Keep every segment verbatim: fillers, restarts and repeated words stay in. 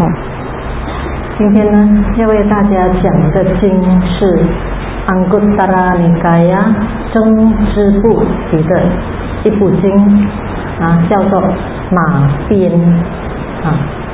痛。今天呢，要为大家讲的经是安古达拉尼嘎呀增支部里的一部经啊，叫做马鞭啊。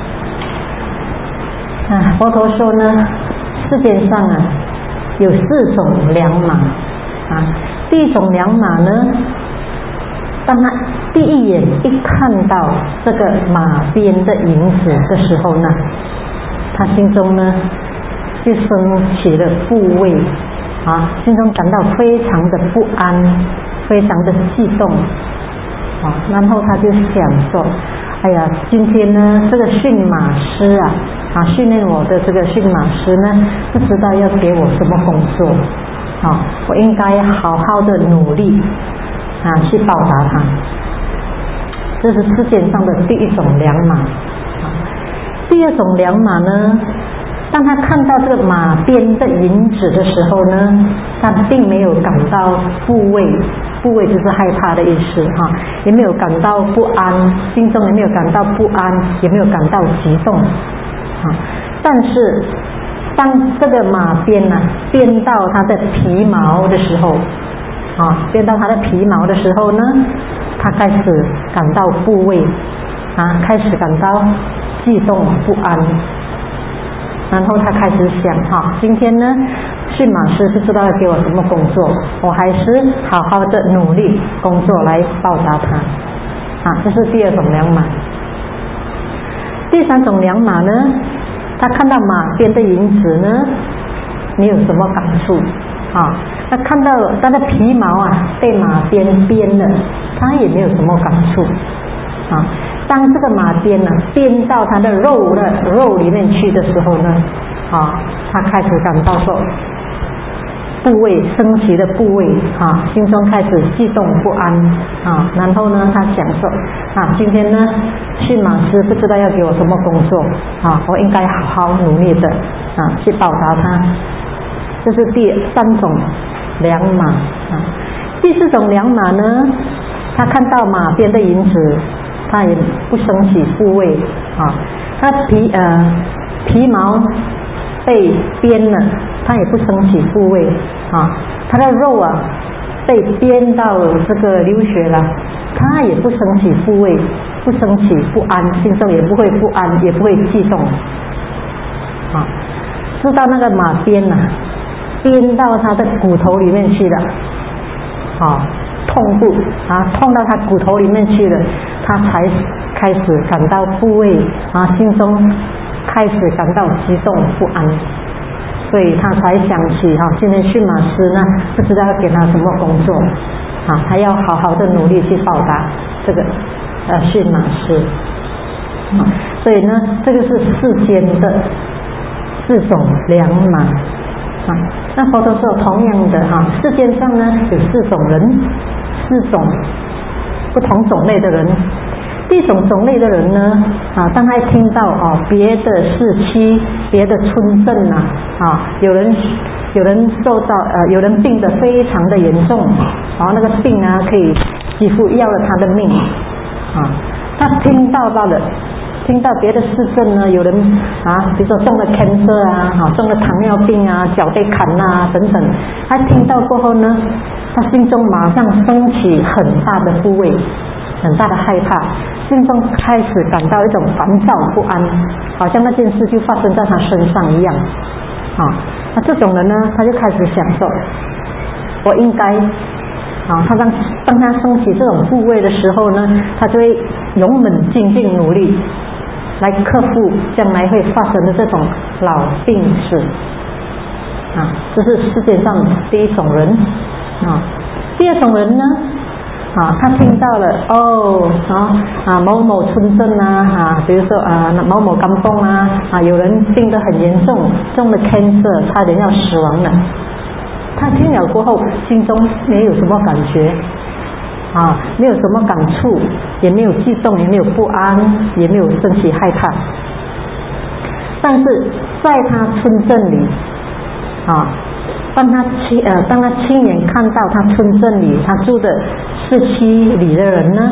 啊，佛陀说呢，世界上啊有四种良马啊。第一种良马呢，当他第一眼一看到这个马鞭的影子的时候呢，他心中呢就升起了怖畏啊，心中感到非常的不安，非常的激动啊，然后他就想说，哎呀，今天呢这个驯马师啊啊训练我的这个驯马师呢，不知道要给我什么工作啊，我应该好好的努力啊去报答他。这是世界上的第一种良马。第二种良马呢，当他看到这个马鞭的影子的时候呢，他并没有感到怖畏，怖畏就是害怕的意思哈，也没有感到不安，心中也没有感到不安，也没有感到激动啊。但是当这个马鞭呢、啊、鞭到他的皮毛的时候啊，鞭到他的皮毛的时候呢，他开始感到怖畏啊，开始感到激动不安，然后他开始想哈，今天呢驯马师不知道要给我什么工作，我还是好好的努力工作来报答他啊，这是第二种良马。第三种良马呢，他看到马鞭的影子呢，没有什么感触啊，他看到他的皮毛啊被马鞭鞭了，他也没有什么感触啊。当这个马鞭呢、啊、鞭到他的肉的肉里面去的时候呢，啊，他开始感到说部位升起的部位啊，心中开始激动不安啊，然后呢，他想说啊，今天呢，驯马师不知道要给我什么工作啊，我应该好好努力的啊去报答他。这是第三种良马啊。第四种良马呢，他看到马鞭的影子，他也不升起部位啊，他皮呃皮毛被鞭了，他也不升起部位啊，他的肉啊被鞭到这个流血了，他也不升起部位，不升起不安，心中也不会不安，也不会激动啊，知道那个马鞭啊鞭到他的骨头里面去了啊，痛苦啊，痛到他骨头里面去了，他才开始感到部位啊，心中开始感到激动不安，所以他才想起哈、啊，今天驯马师呢不知道要给他什么工作啊，他要好好的努力去报答这个呃驯马师啊，所以呢，这个是世间的四种良马啊。那佛陀说，同样的哈、啊，世界上呢有四种人，四种不同种类的人。第一种种类的人呢，啊，当他听到啊别的市区、别的村镇呐，啊，有人有人受到呃有人病得非常的严重，然后那个病啊可以几乎要了他的命啊，他听到到了。听到别的市镇呢，有人啊，比如说中了 cancer 啊，啊中了糖尿病啊，脚被砍啊等等，他听到过后呢，他心中马上升起很大的部位，很大的害怕，心中开始感到一种烦躁不安，好像那件事就发生在他身上一样啊。那这种人呢，他就开始想说，我应该啊，他当当他升起这种部位的时候呢，他就会勇猛精进努力来克服将来会发生的这种老病死啊，这是世界上第一种人啊。第二种人呢啊，他听到了哦啊啊某某村镇啊啊，比如说啊某某甘榜啊啊，有人病得很严重，中了 cancer， 差点要死亡了。他听了过后，心中没有什么感觉啊，没有什么感触，也没有激动，也没有不安，也没有升起害怕。但是在他村镇里啊，当他亲呃当他亲眼看到他村镇里他住的市区里的人呢，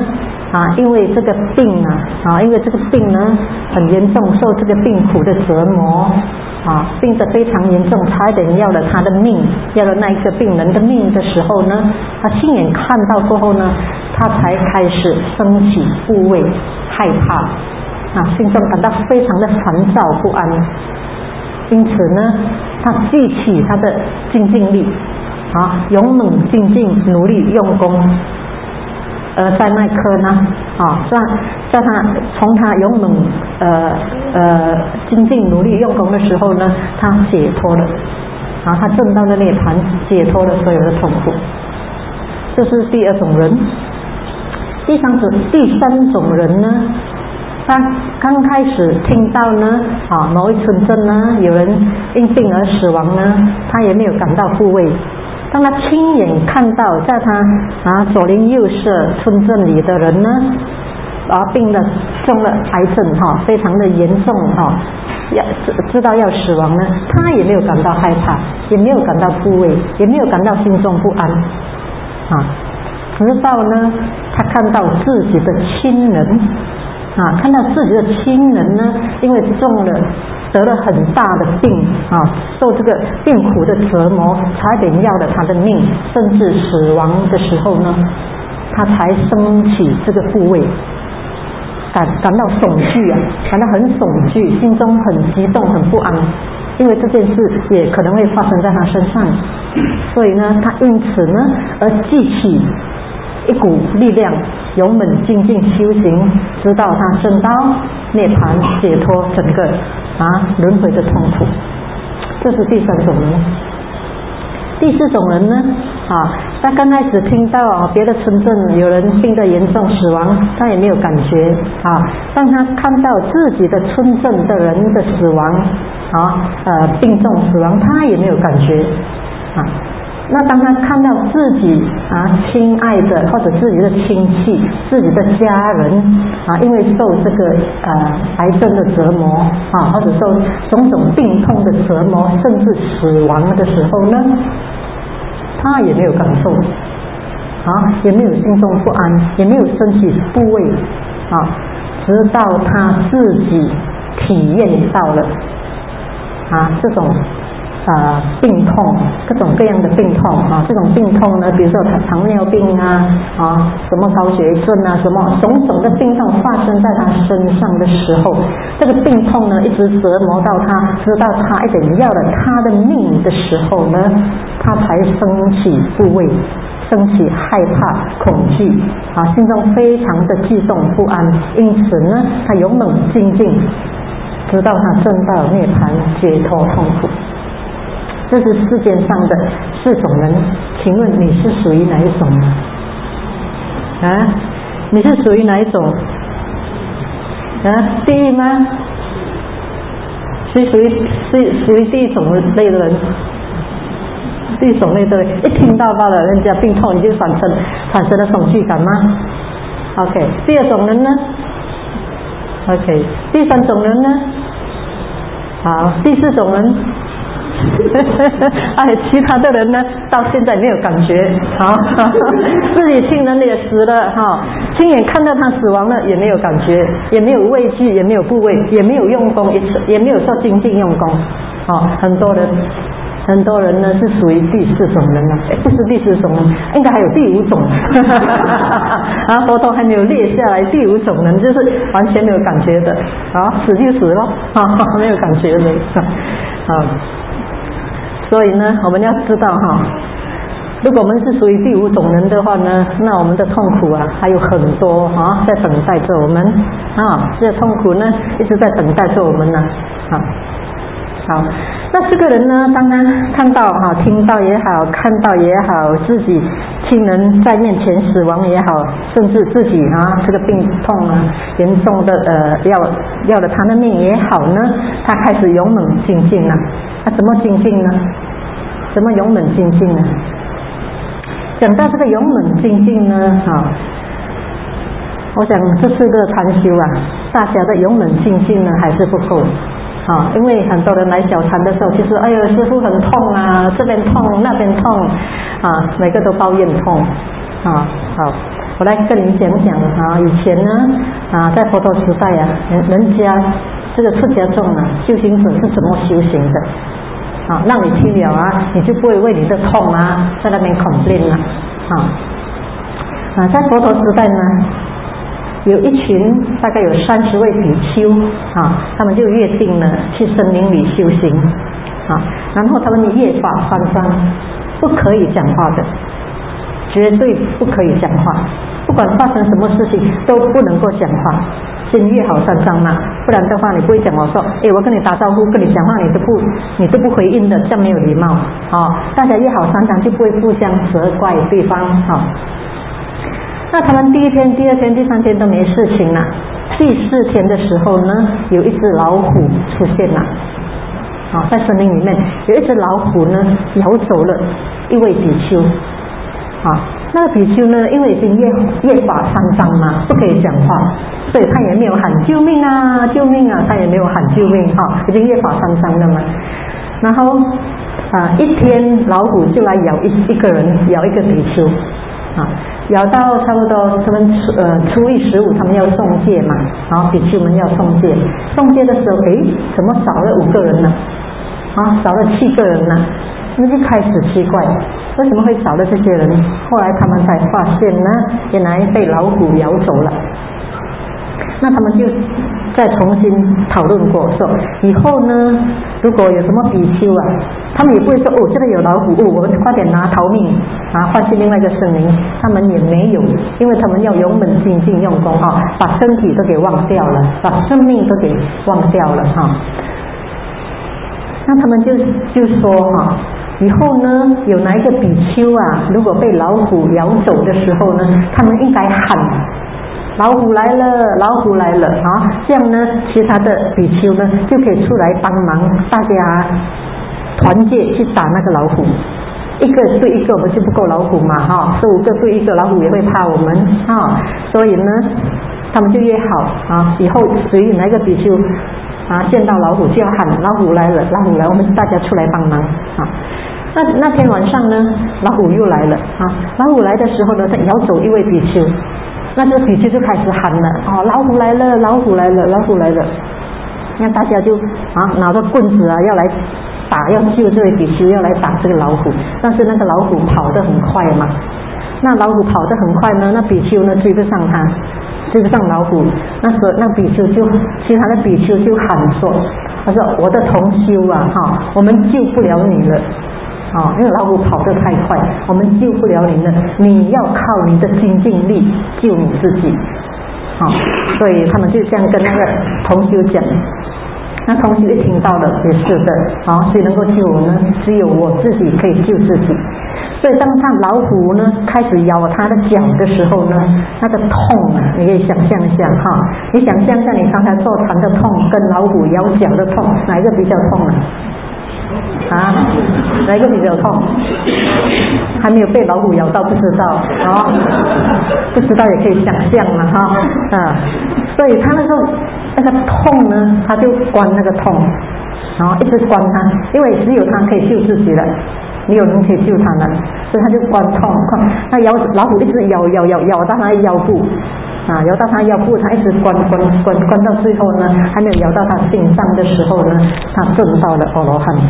啊，因为这个病啊啊，因为这个病呢很严重，受这个病苦的折磨啊，病得非常严重，差一点要了他的命，要了那一个病人的命的时候呢，他亲眼看到过后呢，他才开始升起怖畏害怕啊，心中感到非常的烦躁不安。因此呢，他记起他的精进力啊，勇猛精进，努力用功。而在那一刻呢，啊，在在他从他勇猛呃呃精进努力用功的时候呢，他解脱了，啊，他证到了涅槃，解脱了所有的痛苦。这是第二种人。第三种第三种人呢，他刚开始听到呢，啊，某一村镇呢有人因病而死亡呢，他也没有感到怖畏。当他亲眼看到在他啊左邻右舍村镇里的人呢，啊病了中了癌症哈，非常的严重哈，要知道要死亡呢，他也没有感到害怕，也没有感到怖畏，也没有感到心中不安啊。直到呢，他看到自己的亲人啊，看到自己的亲人呢，因为中了得了很大的病啊，受这个病苦的折磨，差点要了他的命，甚至死亡的时候呢，他才升起这个怖畏，感感到恐惧啊，感到很恐惧，心中很激动，很不安，因为这件事也可能会发生在他身上，所以呢，他因此呢而记起一股力量，勇猛精进修行，直到他升到涅槃，解脱整个啊轮回的痛苦。这是第三种人。第四种人呢，啊，他刚开始听到啊别的村镇有人病得严重死亡，他也没有感觉啊。当他看到自己的村镇的人的死亡啊，呃病重死亡，他也没有感觉啊。那当他看到自己啊亲爱的或者自己的亲戚、自己的家人啊，因为受这个呃癌症的折磨啊，或者受种种病痛的折磨，甚至死亡的时候呢，他也没有感受啊，也没有心中不安，也没有升起怖畏啊，直到他自己体验到了啊这种啊，病痛，各种各样的病痛啊，这种病痛呢，比如说糖尿病啊，啊，什么高血症啊，什么种种的病痛发生在他身上的时候，这个病痛呢，一直折磨到他，直到他一点要了他的命的时候呢，他才升起怖畏，升起害怕、恐惧啊，心中非常的激动不安，因此呢，他勇猛精进，直到他证到涅槃，解脱痛苦。这是世界上的四种人，请问你是属于哪一种呢？啊，你是属于哪一种？啊，第一吗？是属于是属于第一种类的人，第一种类的人，一听到罢了人家病痛，你就产生产生了恐惧感吗 ？OK， 第二种人呢 ？OK， 第三种人呢？好，第四种人。哎，其他的人呢，到现在没有感觉，好，自己亲人也死了哈，亲眼看到他死亡了，也没有感觉，也没有畏惧，也没有怖畏，也没有用功，也也没有说精进用功，啊，很多人，很多人呢是属于第四种人了，不是第四种人，应该还有第五种，啊，佛陀还没有列下来，第五种人就是完全没有感觉的，啊，死就死了，啊，没有感觉的，啊。所以呢，我们要知道哈，如果我们是属于第五种人的话呢，那我们的痛苦啊还有很多啊在等待着我们啊，这痛苦呢一直在等待着我们呢啊。好，那这个人呢，当他看到哈、听到也好，看到也好，自己亲人在面前死亡也好，甚至自己啊这个病痛啊严重的呃要要了他的命也好呢，他开始勇猛精进了。他、啊、怎么精进呢？怎么勇猛精进呢？讲到这个勇猛精进呢，啊，我想这四个禅修啊，大家的勇猛精进呢还是不够。啊，因为很多人来小禅的时候，其实哎呦师父很痛啊，这边痛那边痛啊，每个都抱怨痛啊。好， 我来跟你讲讲啊，以前呢啊，在佛陀时代啊，人人家这个出家众啊，修行者是怎么修行的啊？让你听了啊，你就不会为你的痛啊，在那边complain了啊啊，在佛陀时代呢，有一群大概有三十位比丘啊，他们就约定了去森林里修行啊，然后他们夜法三章，不可以讲话的，绝对不可以讲话，不管发生什么事情都不能够讲话，先约好三章嘛，不然的话你不会讲我说，哎，我跟你打招呼，跟你讲话你都不你都不回应的，这样没有礼貌啊。大家约好三章就不会互相责怪对方啊。那他们第一天、第二天、第三天都没事情了，第四天的时候呢，有一只老虎出现了啊，在森林里面有一只老虎呢，咬走了一位比丘啊。那个比丘呢，因为已经夜夜法三章嘛，不可以讲话，所以他也没有喊救命啊救命啊，他也没有喊救命哈、啊，已经夜法三章了嘛。然后啊，一天老虎就来咬一一个人，咬一个比丘啊，咬到差不多他们呃初一十五他们要送戒嘛，然后比丘们要送戒，送戒的时候，诶，怎么少了五个人呢？啊，少了七个人呢？那就开始奇怪，为什么会少了这些人？后来他们才发现呢，原来被老虎咬走了。那他们就再重新讨论过，说以后呢，如果有什么比丘啊，他们也不会说哦，这里有老虎，哦，我们快点拿逃命啊，换去另外一个森林。他们也没有，因为他们要勇猛精进用功啊，把身体都给忘掉了，把生命都给忘掉了哈、啊。那他们就就说哈、啊。以后呢，有哪一个比丘啊，如果被老虎咬走的时候呢，他们应该喊老虎来了，老虎来了啊！这样呢，其他的比丘呢就可以出来帮忙，大家团结去打那个老虎。一个对一个我们就不够老虎嘛哈，十五个对一个老虎也会怕我们啊，所以呢，他们就约好啊，以后谁哪一个比丘啊见到老虎就要喊老虎来了，老虎来，我们大家出来帮忙啊。那那天晚上呢，老虎又来了啊！老虎来的时候呢，它咬走一位比丘，那这个比丘就开始喊了哦，老虎来了，老虎来了，老虎来了。那大家就啊拿着棍子啊要来打，要救这位比丘，要来打这个老虎。但是那个老虎跑得很快嘛，那老虎跑得很快呢，那比丘呢追不上他，追不上老虎。那时候那比丘就，其他的比丘就喊说，他说我的同修啊哈，我们救不了你了。哦，因为老虎跑得太快，我们救不了你了，你要靠你的精进力救你自己。好、哦，所以他们就这样跟那个同修讲。那同修一听到了，也是的，啊、哦，谁能够救我呢？只有我自己可以救自己。所以当他老虎呢开始咬他的脚的时候呢，那个痛啊，你可以想象一下哈，你想象一下你刚才坐禅的痛跟老虎咬脚的痛，哪一个比较痛啊？啊，哪一个比较痛？还没有被老虎咬到，不知道哦，不知道也可以想象了哈啊，所以他那个那个痛呢，他就关那个痛，然后一直关他，因为只有他可以救自己了，没有人可以救他了，所以他就关痛，关那咬老虎一直咬咬咬咬到他的腰部。啊，咬到他腰部，他一直关关关关到最后呢，还没有咬到他心脏的时候呢，他证到了阿罗汉。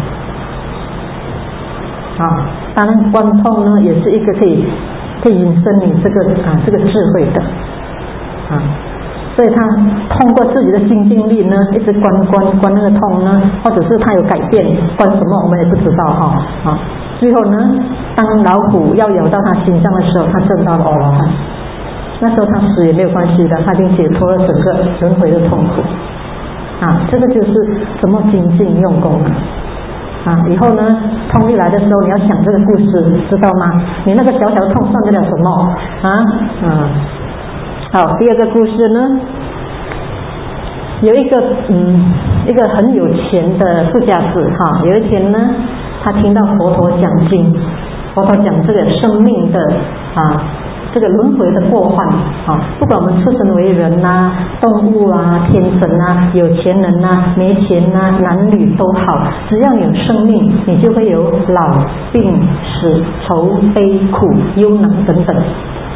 啊，当然关痛呢，也是一个可以可以引申你这个啊这个智慧的啊，所以他通过自己的精进力呢，一直关关关那个痛呢，或者是他有改变，关什么我们也不知道哈啊。最后呢，当老虎要咬到他心脏的时候，他证到了阿罗汉。那时候他死也没有关系的，他已经解脱了整个轮回的痛苦啊！这个就是怎么精进用功啊！啊，以后呢，痛一来的时候，你要想这个故事，知道吗？你那个小小的痛算得了什么啊？嗯，好，第二个故事呢，有一个嗯，一个很有钱的富家子哈，有一天呢，他听到佛陀讲经，佛陀讲这个生命的啊。这个轮回的过患啊，不管我们出生为人呐、动物啊、天神啊、有钱人呐、没钱呐、男女都好，只要你有生命，你就会有老、病、死、愁、悲、苦、忧恼等等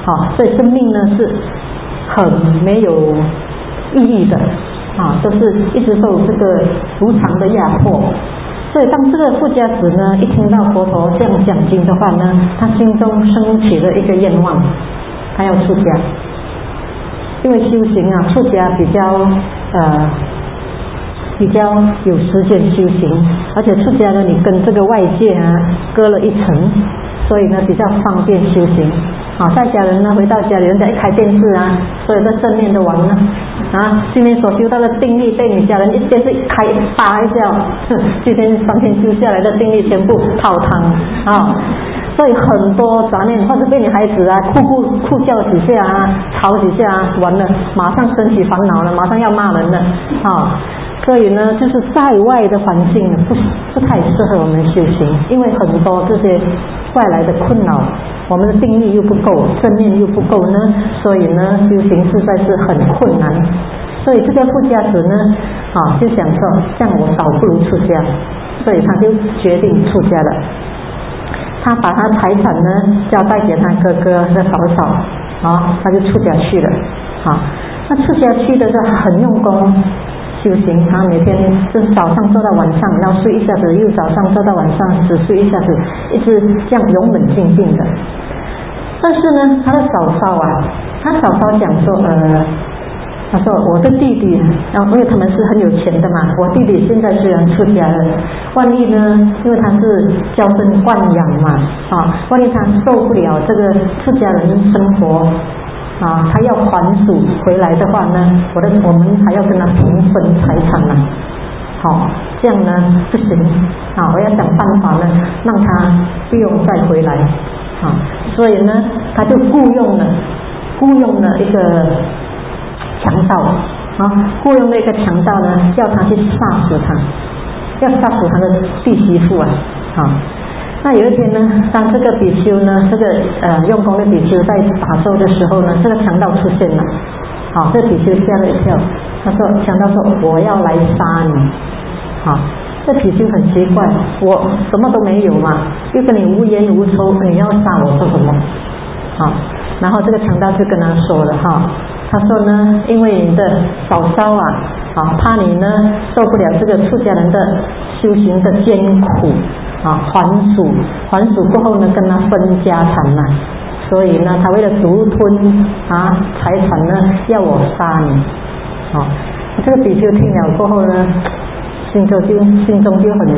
啊，所以生命呢是很没有意义的啊，都是一直受这个无常的压迫。所以当这个富家子呢一听到佛陀这样讲经的话呢，他心中升起了一个愿望，他要出家。因为修行啊，出家比较呃比较有时间修行，而且出家呢你跟这个外界啊隔了一层，所以呢比较方便修行。啊，在家人呢回到家里，人家一开电视啊，所有的正念都完了啊。今天所修到的定力被你家人一电视一开扒一下，今天三天修下来的定力全部泡汤啊。所以很多杂念，或者被你孩子啊哭哭哭叫几下啊，吵几下啊，完了马上升起烦恼了，马上要骂人了啊。所以呢，就是在外的环境不不太适合我们修行，因为很多这些外来的困扰，我们的定力又不够，正念又不够呢，所以呢，修行实在是很困难。所以这个富家子呢，啊，就想说，这样我倒不如出家，所以他就决定出家了。他把他财产呢交代给他哥哥的嫂嫂，啊，他就出家去了。啊，那出家去的是很用功修行，他每天就是早上做到晚上，然后睡一下子，又早上做到晚上，只睡一下子，一直这样勇猛精进的。但是呢，他的嫂嫂啊，他嫂嫂讲说，呃，他说我的弟弟，然后因为他们是很有钱的嘛，我弟弟现在虽然出家了，万一呢，因为他是娇生惯养嘛，啊，万一他受不了这个出家人生活。啊，他要还俗回来的话呢，我的我们还要跟他平分财产了。好，这样呢不行啊！我要想办法呢，让他不用再回来啊。所以呢，他就雇佣了雇佣了一个强盗啊，雇佣了一个强盗呢，叫他去杀死他，要杀死他的弟媳妇啊啊。那有一天呢，当这个比丘呢，这个呃用功的比丘在打坐的时候呢，这个强盗出现了。好，这比丘吓了一跳，他说：“强盗说我要来杀你。”好，这比丘很奇怪，我什么都没有嘛，又跟你无冤无仇，你要杀我做什么？好，然后这个强盗就跟他说了哈，他说呢，因为你的嫂嫂啊，啊怕你呢受不了这个出家人的修行的艰苦。啊，还俗，还俗过后呢，跟他分家产了，所以呢，他为了独吞啊财产呢，要我杀你。啊，这个比丘听了过后呢，心中就心中就很，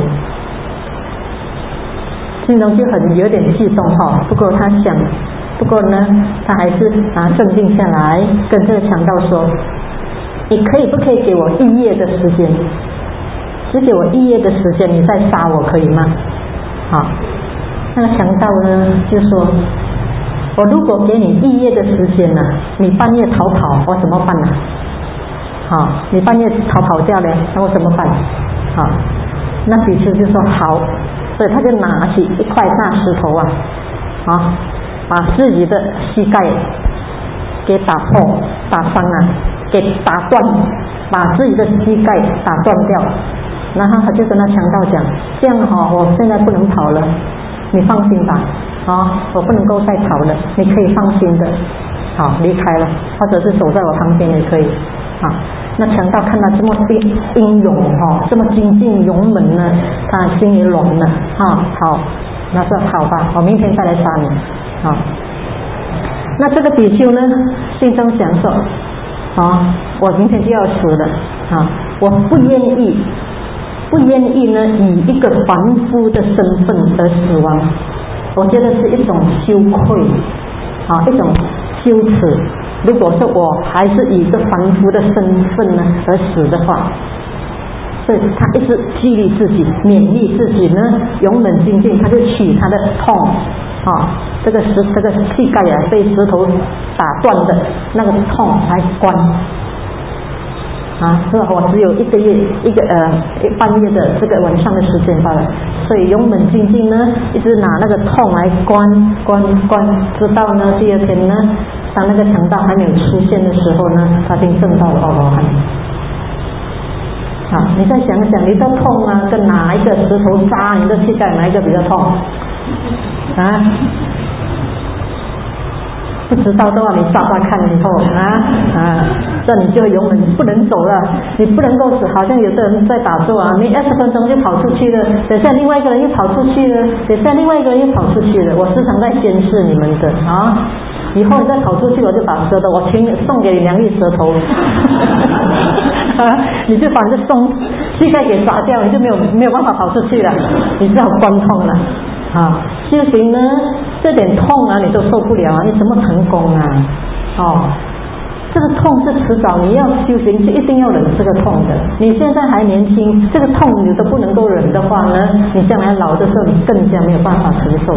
心中就很有点激动哈。不过他想，不过呢，他还是啊镇定下来，跟这个强盗说：“你可以不可以给我一夜的时间？只给我一夜的时间，你再杀我可以吗？”好，那个强盗呢就说：“我如果给你一夜的时间呢、啊，你半夜逃跑，我怎么办呢、啊？好，你半夜逃跑掉了，那我怎么办？好，那比丘就说好，所以他就拿起一块大石头啊，啊，把自己的膝盖给打破、打伤啊，给打断，把自己的膝盖打断掉。”然后他就跟他强盗讲：“这样哈、哦，我现在不能跑了，你放心吧，啊，我不能够再跑了，你可以放心的，好离开了，或者是守在我旁边也可以。”啊，那强盗看到这么英勇哈、哦，这么精进勇猛呢，他心里软了啊。好，那说好吧，我明天再来杀你。啊，那这个比丘呢，心中想说：啊，我明天就要死了啊，我不愿意。不愿意呢，以一个凡夫的身份而死亡，我觉得是一种羞愧啊，一种羞耻。如果说我还是以一个凡夫的身份呢而死的话，所以他一直激励自己、勉励自己呢，勇猛精进。他就取他的痛啊，这个石这个膝盖啊被石头打断的那个痛来关。啊，是我只有一个月一个呃半月的这个晚上的时间罢了，所以勇猛精进呢，一直拿那个痛来关关关，直到呢第二天呢，当那个强盗还没有出现的时候呢，他就证到了阿罗汉。啊，你再想想，你的痛啊，跟哪一个石头扎你的膝盖，哪一个比较痛？啊？ 不知道的话，你抓抓看以后啊啊，这你就永远不能走了，你不能够死。好像有的人在打坐啊，你二十分钟就跑出去了，等下另外一个人又跑出去了，等下另外一个人又跑出去了。我时常在监视你们的啊，以后你再跑出去，我就把舌头，我请送给你两粒舌头，啊，你就把这松膝盖给抓掉，你就没有没有办法跑出去了，你只好关痛了。啊，修行呢，这点痛啊，你都受不了啊，你怎么成功啊？哦，这个痛是迟早，你要修行是一定要忍这个痛的。你现在还年轻，这个痛你都不能够忍的话呢，你将来老的时候你更加没有办法承受。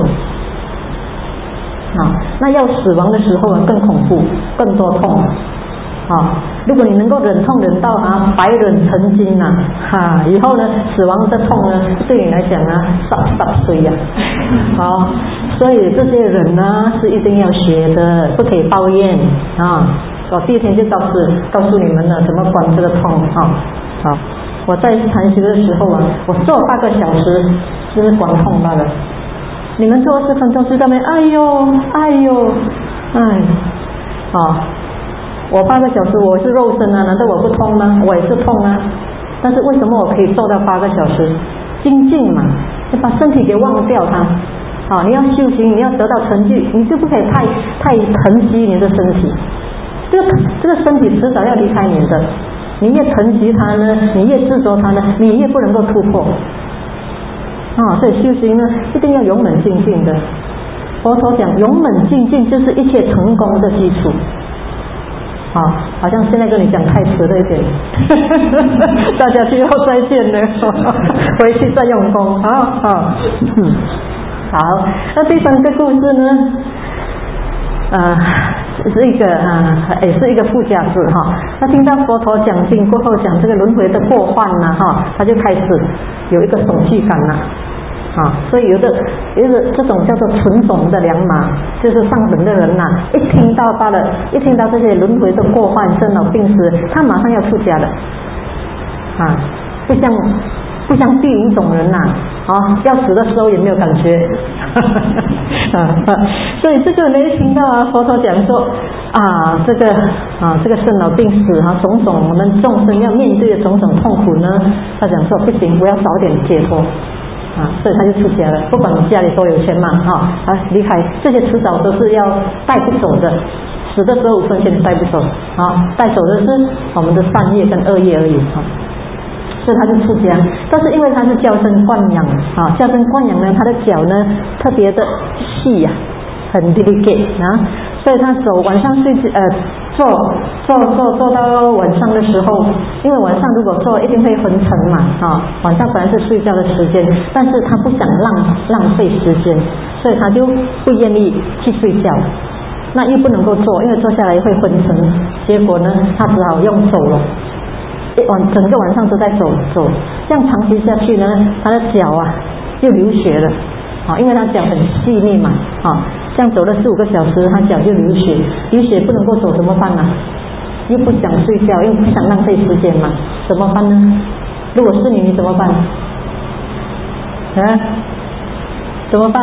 啊，那要死亡的时候呢，更恐怖，更多痛。啊，如果你能够忍痛忍到啊百忍成金呐、啊，哈、啊，以后呢死亡的痛呢对你来讲呢少少岁呀，好，所以这些人呢是一定要学的，不可以抱怨啊。我第一天就告诉告诉你们了，怎么管这个痛啊。好，我在禅修的时候啊，我做八个小时就是管痛罢了。你们做二十分钟就在那边，哎呦哎呦哎，啊。我八个小时我是肉身啊，难道我不痛吗？我也是痛啊，但是为什么我可以做到八个小时？精进嘛，你把身体给忘掉它。啊，你要修行，你要得到成绩，你就不可以太太疼惜你的身体。这个这个身体迟早要离开你的，你越疼惜它呢，你越执着它呢，你越不能够突破。啊，所以修行呢，一定要勇猛精进的。佛陀讲，勇猛精进就是一切成功的基础。啊，好像现在跟你讲太迟了一点，大家之后再见了，回去再用功啊啊。嗯，好，那第三个故事呢，啊，是一个啊，也是一个富家子哈。他听到佛陀讲经过后，讲这个轮回的过患呐哈，他就开始有一个恐惧感了。啊，所以有的有的这种叫做纯种的良马，就是上等的人呐、啊，一听到他的，一听到这些轮回的过患、生老病死，他马上要出家的，啊，不像不像第五种人呐、啊，啊，要死的时候也没有感觉，啊啊，所以这个人一听到啊，佛陀讲说啊，这个啊这个生老病死啊，种种我们众生要面对的种种痛苦呢，他讲说不行，我要早点解脱。啊，所以他就出家了。不管你家里多有钱嘛，哈、啊，离开这些迟早都是要带不走的，死的时候五分钱带不走，啊，带走的是我们的善业跟恶业而已，哈、啊。所以他就出家，但是因为他是娇生惯养，啊，娇生惯养呢，他的脚呢特别的细呀、啊，很 delicate 啊，所以他走晚上睡呃坐坐坐坐到晚上的时候，因为晚上如果坐一定会昏沉嘛，啊，晚上本来是睡觉的时间，但是他不想浪浪费时间，所以他就不愿意去睡觉，那又不能够坐，因为坐下来会昏沉，结果呢，他只好用走了。晚整个晚上都在走走，这样长期下去呢，他的脚啊就流血了，啊，因为他脚很细腻嘛，啊，这样走了四五个小时，他脚就流血，流血不能够走怎么办呢？又不想睡觉，又不想浪费时间嘛，怎么办呢？如果是你，你怎么办？啊？怎么办？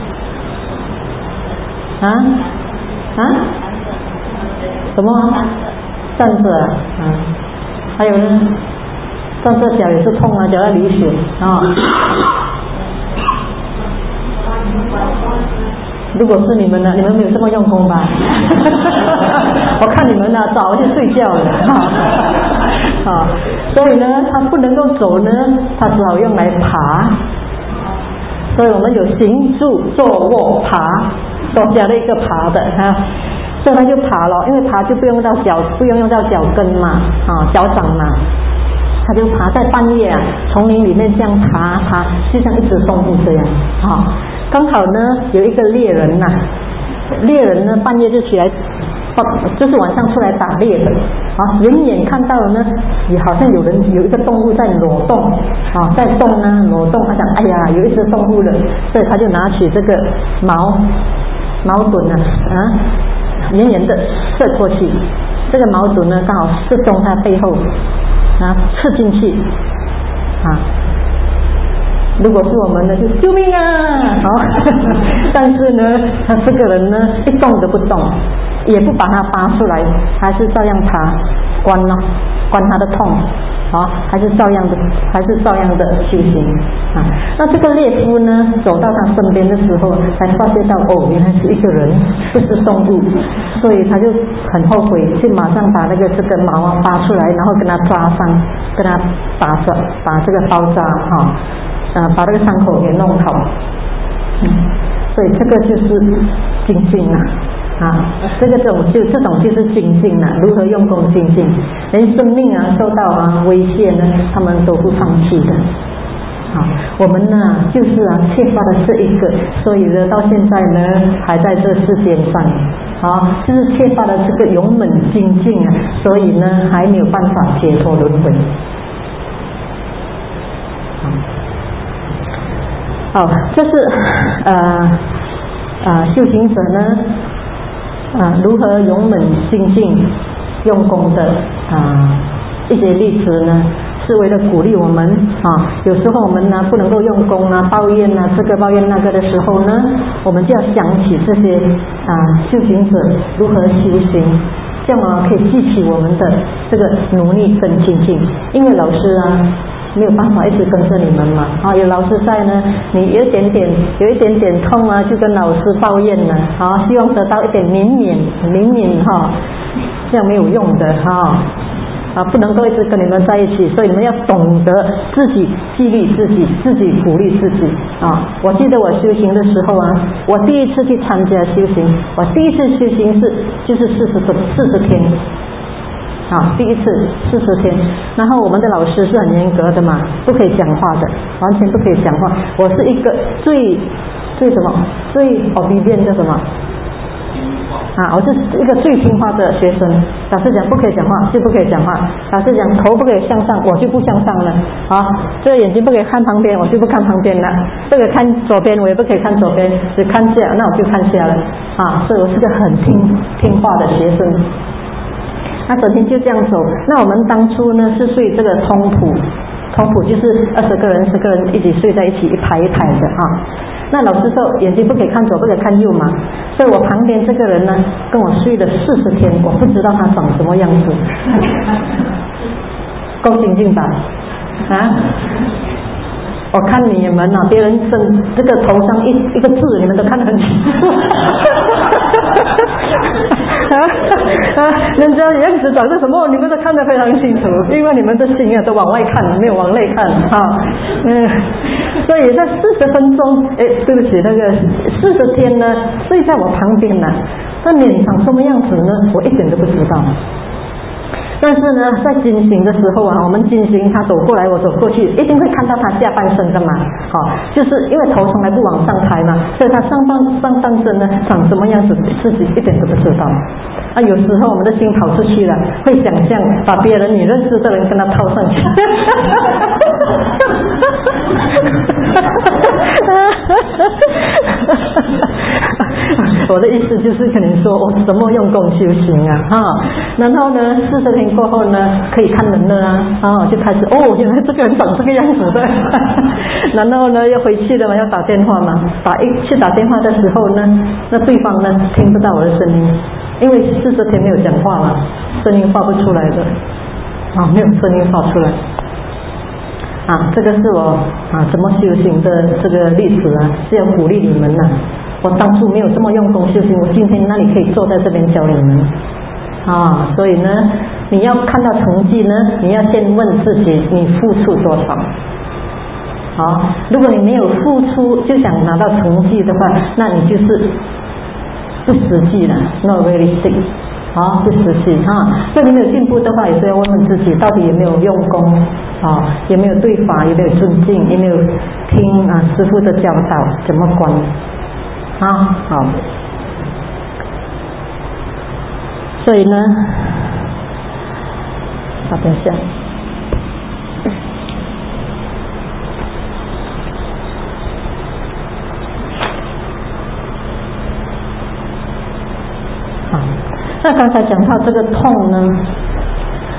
啊？啊？什么？站着啊？啊？还有呢，站着脚也是痛啊，脚要流血啊。如果是你们呢，你们没有这么用功吧？我看你们呢，早就睡觉了啊。啊，所以呢，他不能够走呢，他只好用来爬。所以我们有行住坐卧爬，都加了一个爬的哈。所以他就爬了，因为爬就不用到脚，不用用到脚跟嘛，啊，脚掌嘛，他就爬在半夜啊，丛林里面这样爬爬，就像一只动物这样，啊，刚好呢有一个猎人呐、啊，猎人呢半夜就起来，就是晚上出来打猎的，啊，远远看到了呢，也好像有人有一个动物在挪动，啊，在动呢挪动，他想，哎呀，有一只动物了，所以他就拿起这个矛矛盾啊，啊。远远的射过去，这个矛盾呢刚好射中他背后，啊，刺进去，啊， 如果是我们呢，就救命啊！好，但是呢，他这个人呢，一动都不动，也不把它拔出来，还是照样查关了，关他的痛，好，还是照样的，还是照样的修行啊。那这个猎夫呢，走到他身边的时候，才发现到哦，原来是一个人，不是动物，所以他就很后悔，就马上把那个这个毛啊拔出来，然后跟他扎上，跟他打着，把这个包扎哈。啊，把这个伤口给弄好，嗯，所以这个就是精进啊，啊，这个种就这种就是精进啊，如何用功精进，连生命啊受到啊威胁呢，他们都不放弃的，啊，我们呢就是啊缺乏了这一个，所以呢到现在呢还在这世间上，啊，就是缺乏了这个勇猛精进啊，所以呢还没有办法解脱轮回。好，这是呃呃修行者呢啊、呃、如何勇猛精进用功的啊、呃、一些例子呢，是为了鼓励我们啊。有时候我们呢不能够用功啊，抱怨啊这个抱怨那个的时候呢，我们就要想起这些啊修行者如何修行，这样啊可以激起我们的这个努力跟精进。因为老师啊没有办法一直跟着你们嘛，啊，有老师在呢，你有一点点有一点点痛啊，就跟老师抱怨了，啊，希望得到一点怜悯怜悯哈，这样没有用的哈，啊，不能够一直跟你们在一起，所以你们要懂得自己激励自己，自己鼓励自己啊。我记得我修行的时候啊，我第一次去参加修行，我第一次修行是就是四十个四十天。啊，第一次四十天，然后我们的老师是很严格的嘛，不可以讲话的，完全不可以讲话。我是一个最最什么最 obedient 的什么啊，我是一个最听话的学生。老师讲不可以讲话就不可以讲话，老师讲头不可以向上我就不向上了啊，这个眼睛不可以看旁边我就不看旁边了，这个看左边我也不可以看左边，只看下那我就看下了啊，所以我是个很听听话的学生。那整天就这样走。那我们当初呢是睡这个通铺，通铺就是二十个人十个人一起睡在一起，一排一排的啊。那老师说眼睛不可以看左不可以看右嘛，所以我旁边这个人呢跟我睡了四十天，我不知道他长什么样子，够精进吧啊。我看你们啊，别人身这个头上一一个字你们都看得很清楚啊啊！人家样子长得什么你们都看得非常清楚，因为你们的心啊都往外看，没有往内看啊。嗯，所以在四十分钟，哎，对不起，那个四十天呢睡在我旁边呢，他脸长什么样子呢？我一点都不知道。但是呢，在进行的时候啊，我们进行，他走过来，我走过去，一定会看到他下半身的嘛，好、哦，就是因为头从来不往上抬嘛，所以他上半上半身呢长什么样子，自己一点都不知道。啊，有时候我们的心跑出去了，会想象把别人你认识的人跟他套上去。我的意思就是跟你说，我怎么用功修行啊，哈，然后呢，四十天过后呢，可以看人了啊，啊，就开始哦，原来这个人长这个样子的，然后呢，要回去了嘛，要打电话嘛，打一去打电话的时候呢，那对方呢听不到我的声音，因为四十天没有讲话嘛，声音发不出来的，啊，没有声音发出来。啊，这个是我啊怎么修行的这个例子啊，是要鼓励你们呐、啊。我当初没有这么用功修行，我今天那里可以坐在这边教你们啊。所以呢，你要看到成绩呢，你要先问自己，你付出多少？好，如果你没有付出就想拿到成绩的话，那你就是不实际了 ，not realistic。好，不实际哈。所以你没有进步的话，也是要问问自己，到底有没有用功啊？有没有对法？有没有尊敬？有没有听啊师父的教导？怎么观？啊，好。所以呢，好，等一下。好。那刚才讲到这个痛呢，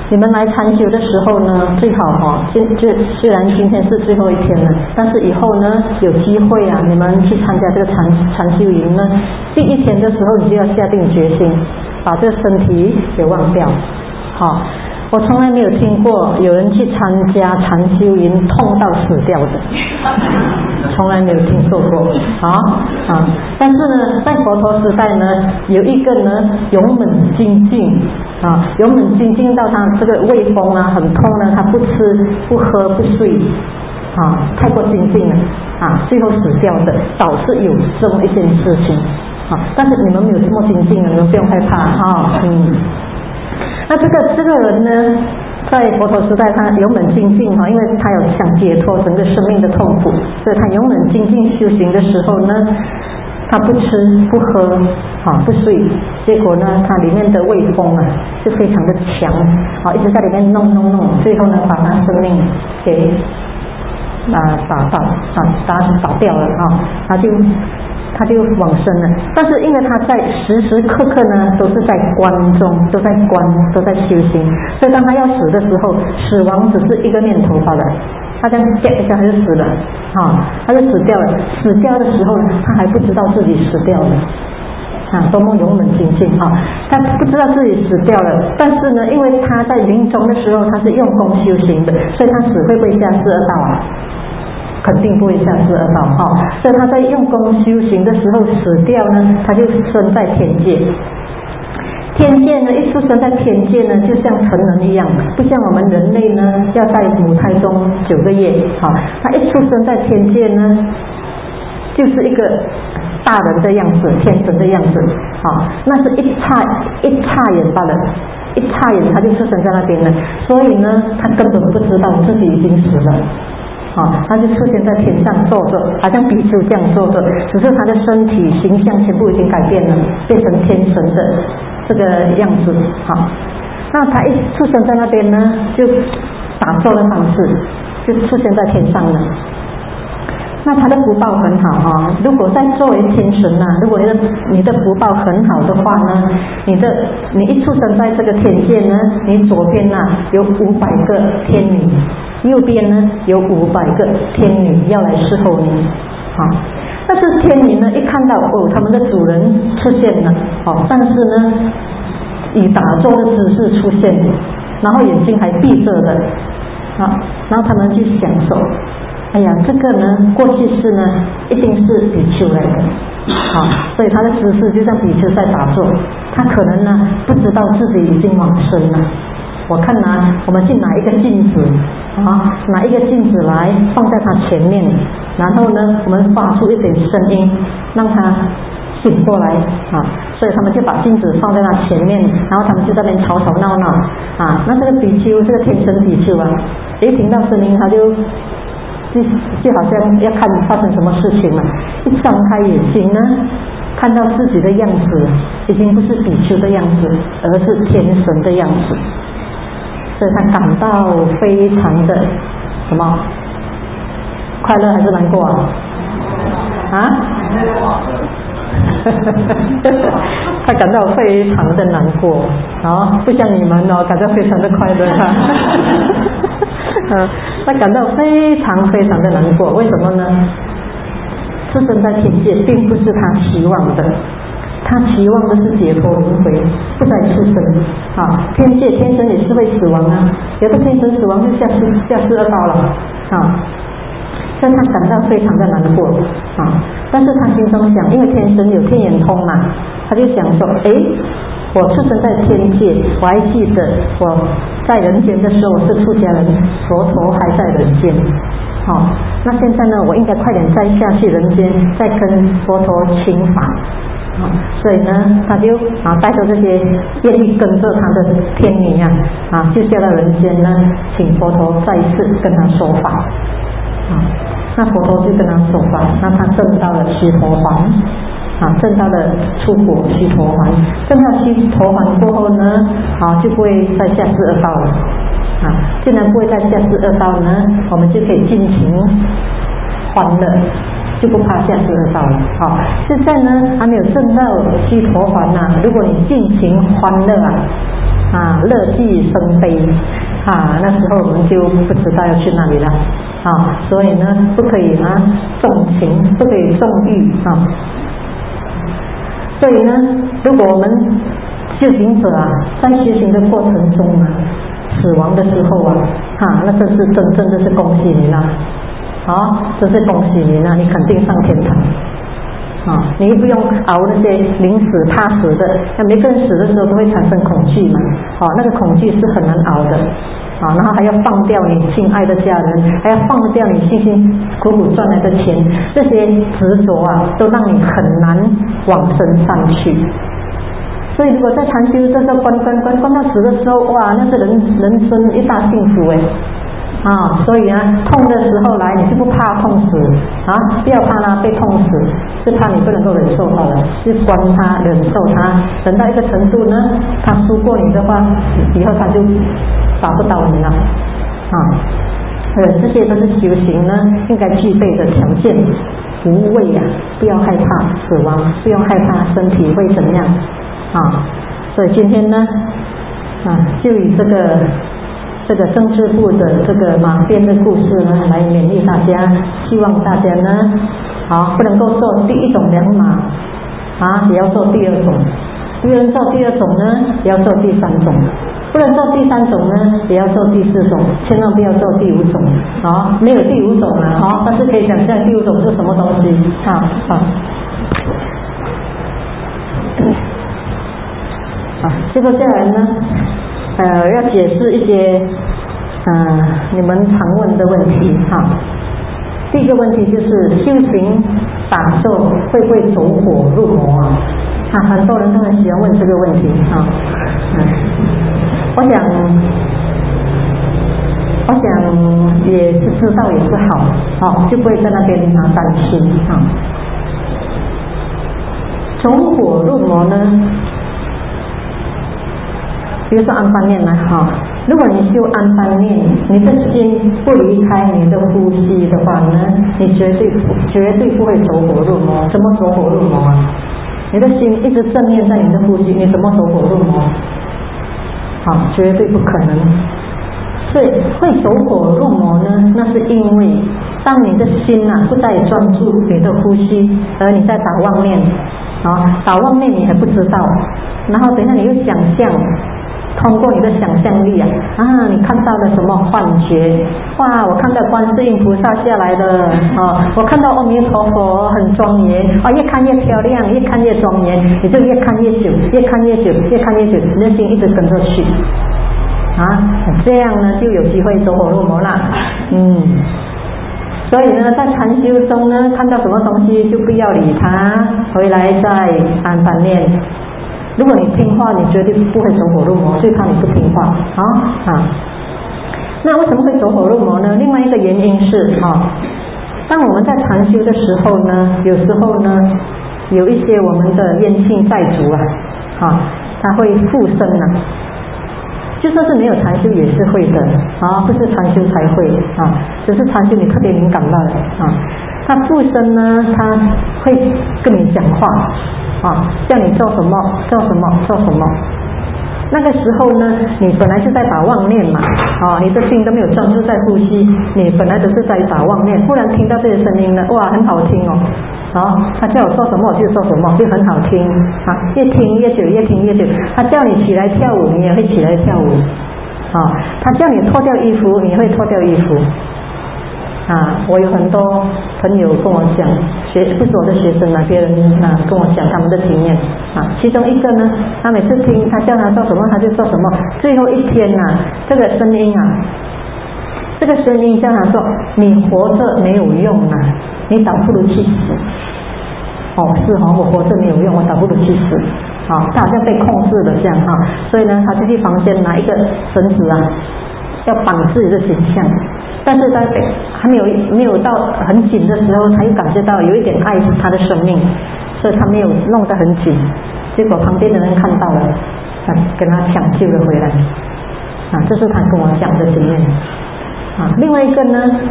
你们来禅修的时候呢，最好哈、哦，今就虽然今天是最后一天了，但是以后呢有机会啊，你们去参加这个禅禅修营呢，第一天的时候你就要下定决心，把这个身体给忘掉，好、哦。我从来没有听过有人去参加禅修营痛到死掉的，从来没有听说过啊啊！但是呢，在佛陀时代呢，有一个呢勇猛精进啊，勇猛精进到他这个胃风啊很痛呢，他不吃不喝不睡啊，太过精进了啊，最后死掉的，倒是有这么一件事情啊。但是你们没有这么精进了，你们不用害怕啊，嗯。那这个这个人呢，在佛陀时代他勇猛精进哈，因为他有想解脱整个生命的痛苦，所以他勇猛精进修行的时候呢，他不吃不喝啊不睡，结果呢他里面的胃风啊是非常的强啊，一直在里面弄弄弄，最后呢把他生命给啊打倒啊打倒掉了啊，他就。他就往生了，但是因为他在时时刻刻呢都是在观中，都在观，都在修行，所以当他要死的时候，死亡只是一个念头罢了，他这样啪一下他就死了，啊，他就死掉了。死掉的时候呢，他还不知道自己死掉了，啊，多么勇猛精进啊！他不知道自己死掉了，但是呢，因为他在临终的时候他是用功修行的，所以他死会不会下四恶道啊？肯定不会下四恶道哈，所以他在用功修行的时候死掉呢，他就生在天界。天界呢，一出生在天界呢，就像成人一样，不像我们人类呢，要在母胎中九个月哈。他一出生在天界呢，就是一个大人的样子，天神的样子啊，那是一刹一刹眼罢了，一刹眼他就出生在那边了，所以呢，他根本不知道自己已经死了。啊，他就出现在天上坐着，好像比丘这样坐着，只是他的身体形象全部已经改变了，变成天神的这个样子。好，那他一出生在那边呢，就打坐的方式，就出现在天上了。那他的福报很好哈、啊，如果在作为天神呐、啊，如果你的你的福报很好的话呢，你的你一出生在这个天界呢，你左边呐、啊、有五百个天女。右边呢有五百个天女要来侍候你，好，但是天女呢一看到哦他们的主人出现了，哦，但是呢以打坐的姿势出现，然后眼睛还闭着的，啊，然后他们就享受，哎呀这个呢过去式呢一定是比丘来的，好，所以他的姿势就像比丘在打坐，他可能呢不知道自己已经往生了。我看呢，我们去拿一个镜子啊，拿一个镜子来放在他前面，然后呢，我们发出一点声音，让他醒过来啊。所以他们就把镜子放在他前面，然后他们就在那边吵吵闹闹啊。那这个比丘，这个天神比丘啊，一听到声音他就就就好像要看发生什么事情了，一张开眼睛呢，看到自己的样子，已经不是比丘的样子，而是天神的样子。所以他感到非常的什么快乐还是难过啊？啊？他感到非常的难过啊，不像你们哦，感到非常的快乐啊。他感到非常非常的难过，为什么呢？出生在天界并不是他期望的。他期望的是解脱轮回，不再出生啊！天界天神也是会死亡啊，有的天神死亡就下世下世恶道了啊，所以他感到非常的难过啊。但是他心中想，因为天神有天眼通嘛，他就想说：哎，我出生在天界，我还记得我在人间的时候我是出家人，佛陀还在人间。好、哦，那现在呢，我应该快点再下去人间，再跟佛陀请法。啊，所以呢，他就啊带着这些愿意跟着他的天女啊，啊就下到人间呢，请佛陀再一次跟他说法。啊，那佛陀就跟他说法，那他证到了须陀洹，啊证到了出果须陀洹，证到须陀洹过后呢，啊就不会再下世恶道了。啊，既然不会再下世恶道呢，我们就可以尽情欢乐。就不怕下世恶道了。好，现在呢还没有证到须陀洹呐，如果你尽情欢乐啊， 啊，乐极生悲啊，那时候我们就不知道要去哪里了啊，所以呢，不可以啊重情，不可以重欲啊。所以呢，如果我们修行者啊，在修行的过程中啊，死亡的时候啊，啊，那真是真正的是恭喜你了，啊，真是恭喜你了，你肯定上天堂。啊，你不用熬那些临死怕死的，那每个人死的时候都会产生恐惧嘛，哦，那个恐惧是很难熬的，啊，然后还要放掉你亲爱的家人，还要放掉你辛辛苦苦赚来的钱，这些执着啊，都让你很难往生上去。所以如果在禅修这个关关关关到死的时候，哇，那是人人生一大幸福哎。啊，所以呢，痛的时候来，你就不怕痛死啊，不要怕他被痛死，是怕你不能够忍受他了，是关他忍受他，等到一个程度呢，他输过你的话，以后他就打不倒你了啊。呃，这些都是修行呢应该具备的条件。无畏啊，不要害怕死亡，不用害怕身体会怎样啊。所以今天呢，啊，就以这个。这个政治部的这个马鞭的故事呢，来勉励大家，希望大家呢，好不能够做第一种良马，啊，也要做第二种，不能做第二种呢，也要做第三种，不能做第三种呢，也要做第四种，千万不要做第五种，啊，没有第五种啊，好，但是可以想象第五种是什么东西，啊啊，啊，接着下来呢。呃，要解释一些呃你们常问的问题哈。第一个问题就是修行打坐会不会走火入魔啊？啊，很多人都很喜欢问这个问题啊。嗯，我想，我想也是知道也是好，哦，就不会在那边啊担心啊。走火入魔呢？比如说安般念呢，哈，如果你修安般念，你的心不离开你的呼吸的话呢，你绝对绝对不会走火入魔。怎么走火入魔啊？你的心一直正念在你的呼吸，你怎么走火入魔？啊，绝对不可能。所以会走火入魔呢，那是因为当你的心啊不再专注你的呼吸，而你在打妄念，啊，打妄念你还不知道，然后等一下你又想象。通过你的想象力啊，啊，你看到了什么幻觉？哇，我看到观世音菩萨下来了啊，我看到阿弥陀佛很庄严啊，越看越漂亮，越看越庄严，你就越看越久，越看越久，越看越久，你的心一直跟着去啊，这样呢就有机会走火入魔啦。嗯，所以呢，在禅修中呢，看到什么东西就不要理它，回来再安般念。如果你听话，你绝对不会走火入魔，最怕你不听话啊啊！那为什么会走火入魔呢？另外一个原因是啊，当我们在禅修的时候呢，有时候呢，有一些我们的冤亲债主啊，啊，他会附身啊，就算是没有禅修也是会的啊，不是禅修才会啊，只是禅修你特别敏感罢了啊。他附身呢，他会跟你讲话。啊，叫你做什么做什么做什么，那个时候呢，你本来是在打妄念嘛，啊，你的心都没有专注在呼吸，你本来都是在打妄念，忽然听到这些声音呢，哇，很好听哦，啊，他叫我做什么我就做什么，就很好听啊，越听越久，越听越久。他叫你起来跳舞，你也会起来跳舞，啊，他叫你脱掉衣服，你会脱掉衣服。啊，我有很多朋友跟我讲，学不是我的学生啊，别人啊跟我讲他们的经验啊。其中一个呢，他每次听他叫他做什么，他就做什么。最后一天呐、啊，这个声音啊，这个声音叫他说：“你活着没有用啊，你倒不如去死。”哦，是哦，我活着没有用，我倒不如去死。啊，他好像被控制了这样哈、啊，所以呢，他就去房间拿一个绳子啊，要绑自己的形象。但是在还没有没有到很紧的时候，他又感觉到有一点爱是他的生命，所以他没有弄得很紧。结果旁边的人看到了，啊，跟他抢救了回来。啊，这是他跟我讲的经验。啊，另外一个呢，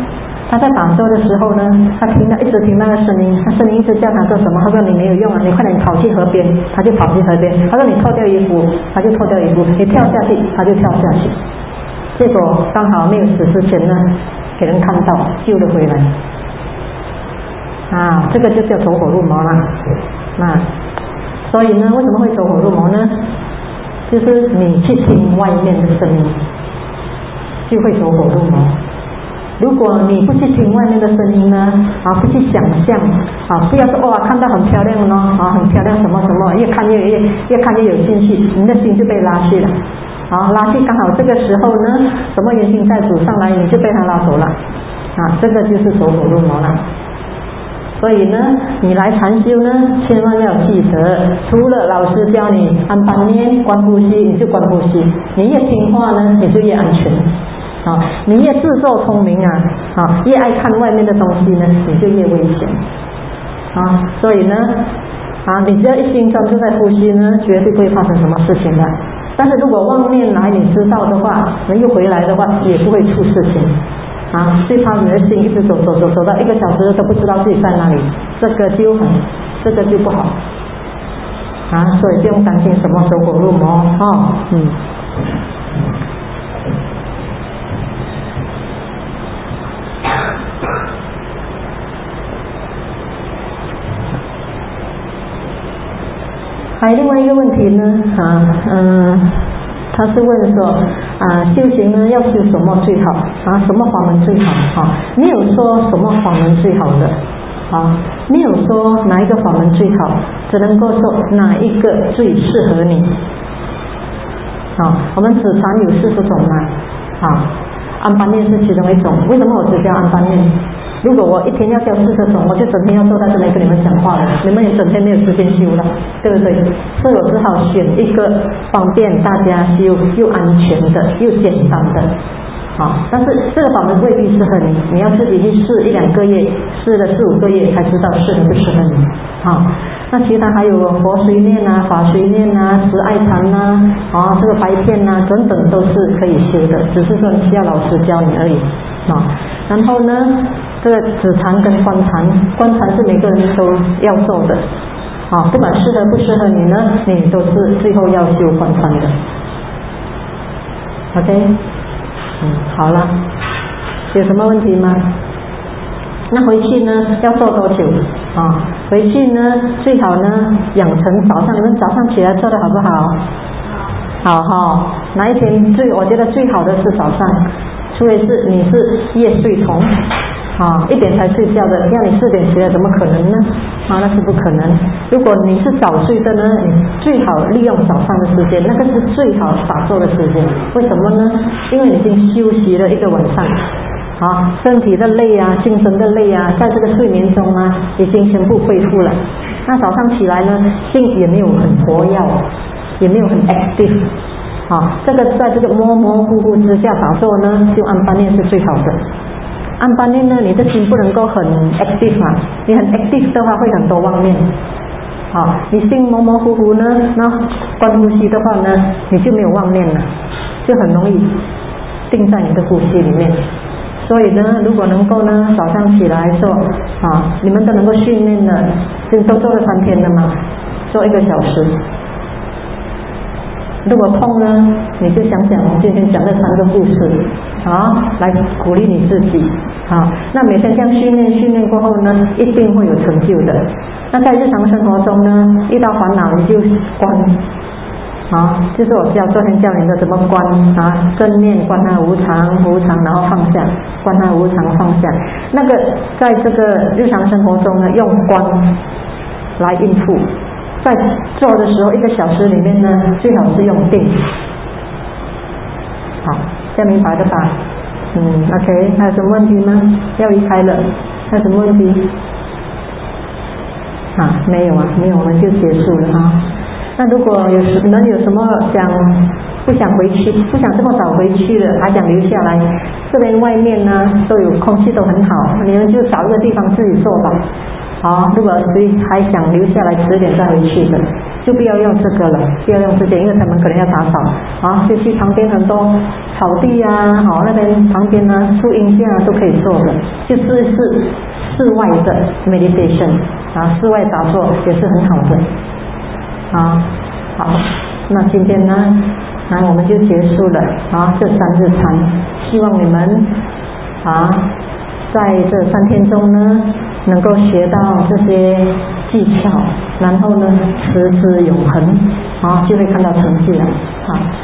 他在打坐的时候呢，他听到一直听那个声音，他声音一直叫他做什么？他说你没有用啊，你快点跑去河边，他就跑去河边。他说你脱掉衣服，他就脱掉衣服；你跳下去，他就跳下去。结果刚好没有死之前呢，给人看到，救了回来。啊，这个就叫走火入魔了。啊，所以呢，为什么会走火入魔呢？就是你去听外面的声音，就会走火入魔。如果你不去听外面的声音呢，啊，不去想象，啊，不要说哇看到很漂亮咯，啊，很漂亮什么什么，越看越越越看越有兴趣，你的心就被拉去了，啊，拉去刚好这个时候呢，什么冤亲债主上来，你就被他拉走了，啊，这个就是走火入魔了。所以呢，你来禅修呢，千万要记得，除了老师教你按般念观呼吸，你就观呼吸，你越听话呢，你就越安全。啊，你越自作聪明啊，啊，越爱看外面的东西呢，你就越危险。啊，所以呢，啊，你只要一心专注在呼吸呢，绝对不会发生什么事情的。但是如果妄念来，你知道的话，你又回来的话，也不会出事情。啊，最怕你的心一直走走走走到一个小时都不知道自己在哪里，这个就很，这个就不好。啊，所以不用担心什么走火入魔哦，嗯。还有另外一个问题呢，啊，嗯，他是问说，啊，修行呢要修什么最好？啊，什么法门最好？啊，没有说什么法门最好的，啊，没有说哪一个法门最好，只能够说哪一个最适合你。啊，我们只禅有四十种嘛，啊，安般念是其中一种。为什么我只教安般念？如果我一天要教四十种，我就整天要坐在这里跟你们讲话了，你们也整天没有时间修了，对不对？所以我只好选一个方便大家修又安全的又简单的。啊，但是这个法门未必适合你，你要自己去试一两个月，试了四五个月才知道适合不适合你。啊，那其他还有佛随念啊、法随念啊、十爱禅啊、啊这个白片啊等等都是可以修的，只是说需要老师教你而已。啊，然后呢，这个止禅跟观禅，观禅是每个人都要做的。啊，不管适合不适合你呢，你都是最后要修观禅的。OK。嗯，好了，有什么问题吗？那回去呢要做多久啊？回去呢最好呢养成早上，你们早上起来做的好不好？好哈，哪一天最我觉得最好的是早上，除非是你是夜睡虫啊，一点才睡觉的，要你四点起来怎么可能呢？啊，那是不可能。如果你是早睡的呢，你最好利用早上的时间，那个是最好打坐的时间。为什么呢？因为你已经休息了一个晚上，啊，身体的累啊，精神的累啊，在这个睡眠中啊，已经全部恢复了。那早上起来呢，心也没有很活跃，也没有很 active， 啊，这个在这个模模糊糊之下打坐呢，就安般念是最好的。安般念呢，你的心不能够很 active 啊，你很 active 的话会很多妄念，啊，你心模模糊糊呢，那观呼吸的话呢，你就没有妄念了，就很容易定在你的呼吸里面。所以呢，如果能够呢早上起来做啊，你们都能够训练了，就都做了三天了嘛，做一个小时。如果痛呢，你就想想我们今天讲的三个故事啊，来鼓励你自己啊。那每天这样训练训练过后呢，一定会有成就的。那在日常生活中呢，遇到烦恼你就观啊，就是我教昨天教你的怎么观啊，正念观它无常，无常然后放下，观它无常放下。那个在这个日常生活中呢，用观来应付。在做的时候，一个小时里面呢，最好是用定。好，这样明白的吧？嗯 ，OK， 还有什么问题吗？要离开了，还有什么问题？啊，没有啊，没有，我们就结束了啊。那如果有人有什么想不想回去，不想这么早回去了，还想留下来，这边外面呢都有空气都很好，你们就找一个地方自己坐吧。好，如果谁还想留下来迟点再回去的， 就不要用这个了，不要用这些，因为他们可能要打扫啊，就去旁边很多草地啊，好那边旁边呢树荫下都可以做的，就是是室外的 meditation 啊，室外打坐也是很好的啊。好，那今天呢，那我们就结束了啊，这三日禅，希望你们啊，在这三天中呢，能够学到这些技巧，然后呢，持之永恒啊，就会看到成绩了啊。